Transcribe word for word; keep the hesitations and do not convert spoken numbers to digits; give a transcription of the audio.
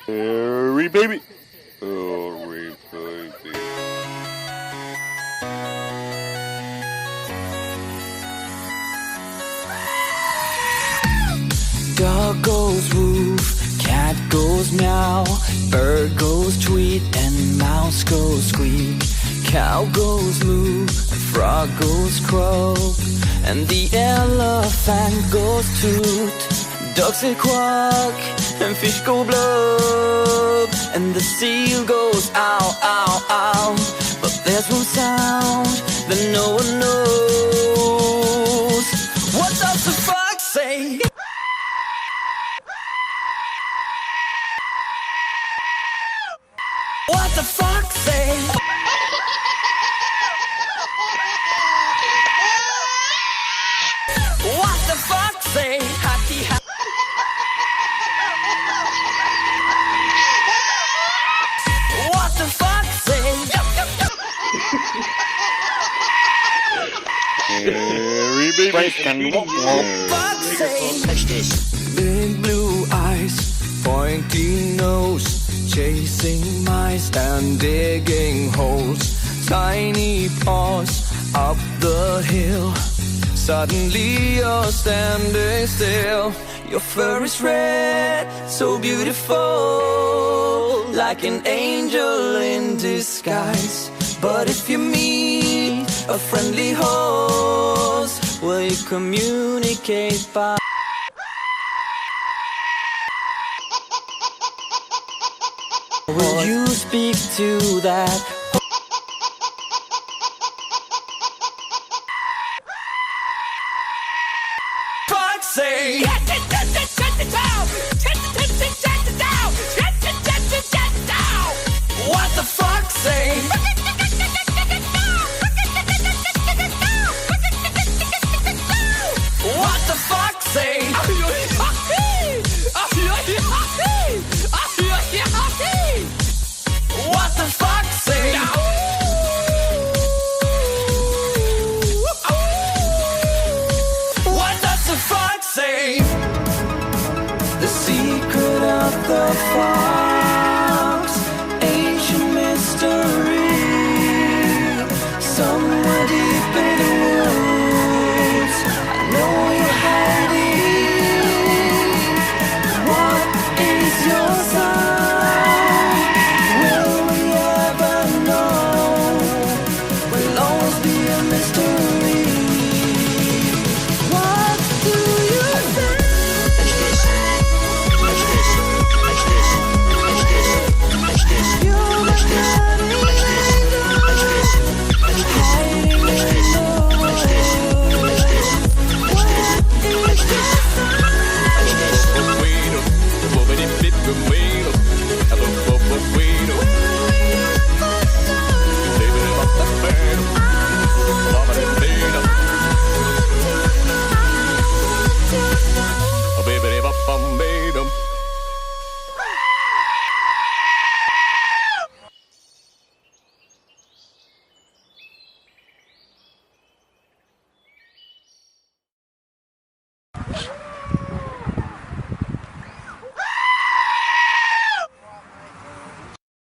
Hurry, baby. Hurry, baby. Dog goes woof, cat goes meow, bird goes tweet, and mouse goes squeak. Cow goes moo, and frog goes croak, and the elephant goes toot. Ducks say quack, and fish go blub, and the seal goes ow, ow, ow. But there's one sound that no one knows. What does the fox say? What the fuck say? What the fuck say? Happy ha What the fuck say? Hurry, baby. Break and walk, walk. Fuck say? Richtig. Big blue eyes, pointy nose, chasing mice and digging holes. Tiny paws up the hill. Suddenly you're standing still. Your fur is red, so beautiful, like an angel in disguise. But if you meet a friendly host, will you communicate by? Will you speak to that? Fuck say. What the fuck say? What the fuck say? What the fuck say? What does the fuck say? The secret of the fox.